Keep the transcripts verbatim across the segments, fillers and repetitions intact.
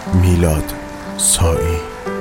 Milad Sai.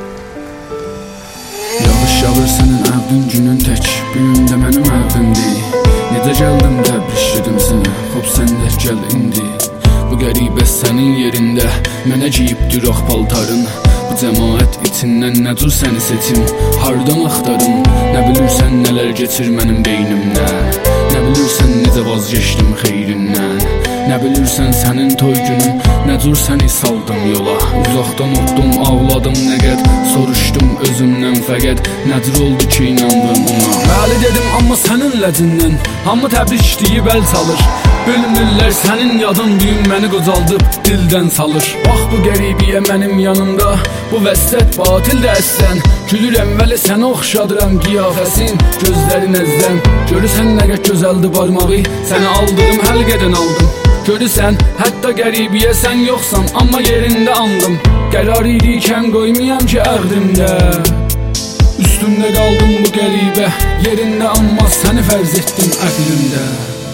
Yağış yağır sənin əvdin günün tək, bir gün də mənim əvdimdir. Necə gəldim təbriş edim sənə, xop sən də gəl indi. Bu qəribə sənin yerində mənə giyibdir ox paltarın. Bu cəmaət içindən nə cür səni seçim, hardan axtarım. Nə bilirsən nələr geçir mənim beynimdən, nə bilirsən necə vazgeçdim xeyrindən. Nə bilirsən sənin toy günün, nə cür səni saldım yola. Uzaqdan otdum, ağladım nə qəd, soruşdum özümdən fəqət. Nə cür oldu ki inandım ona. Bəli dedim amma sənin ləcindən hamı təbrik deyib əl çalır. Bilmirlər sənin yadın düyün məni qocaldıb dildən salır. Bax bu qəribiyə mənim yanımda, bu vəsət batildə əslən. Gülürəm vəli sənə oxşadıram qiyafəsin, gözlərin əzzəm. Görürsən nə qəd gözəldi barmağı, səni aldığım həlqədən aldım. Görürsən hətta qəribiyə sən yoxsan, amma yerində andım. Qərar idikən qoymayam ki əqdimdə, üstümdə qaldım bu qəribə yerində, amma səni fərz etdim əqlimdə.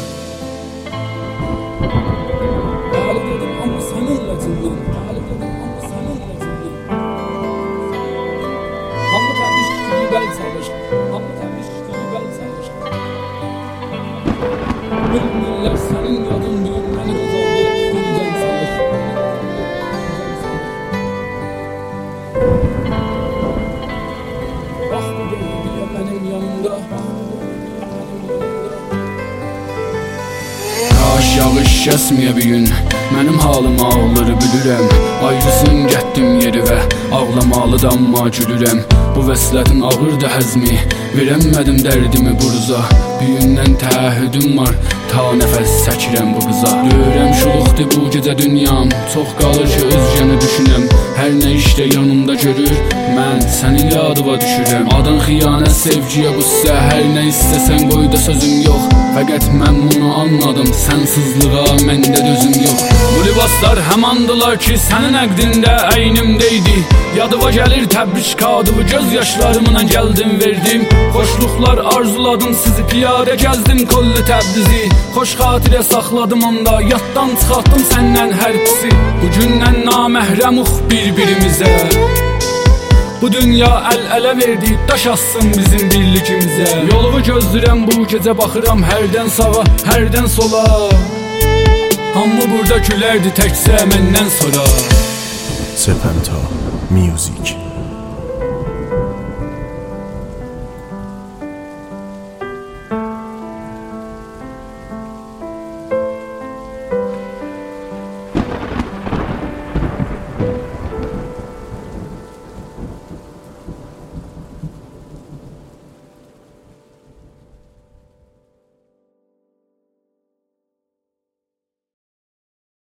Bəli dedim amma sənin ləcindən, bəli dedim amma sənin ləcindən. Hamı təbriş deyib əl çalır, hamı təbriş deyib əl çalır. Bilmirlər sənin yadın düyün məni qocaldıb dildən salır. Bax bu qəribiyə mənim yanımda, kaş yağış kəsməyə bir gün, mənim halım ağları bilirəm. Ayrısın gətdim yeri və ağlamalı da amma gülürəm. Bu vəslətin ağırdı həzmi, verəmədim dərdimi buruza. Büyündən təəhhüdüm var, ta nəfəs çəkirəm bu qıza. Görürəm şuluqdur bu gecə dünyam, çox qalır ki özgəni düşünəm. Hər nə işdə yanımda görür, mən sənin yadıva düşürəm. Adın xiyanət, sevgiyə qüssə, hər nə istəsən qoy da sözüm yox. Fəqət mən bunu anladım, sənsizlığa məndə dözüm yox. Bu libaslar həmandılar ki sənin əqdində əynimdeydi. Yadıva gəlir təbriş kadıvı, göz yaşlarımla gəldim verdim. Xoşluqlar arzuladım, sizi piyadə gəzdim kollu Təbrizi. Xoş xatirə saxladım onda, yaddan çıxartdım səndən hər pisi. Bugündən naməhrəmuq bir-birimizə, bu dünya əl-ələ verdi, daş assın bizim birlikimizə. Yolumu gözlürəm bu gecə, baxıram hərdən sağa, hərdən sola. Hamı burada gülərdi təkcə məndən sonra. Sepenta Music.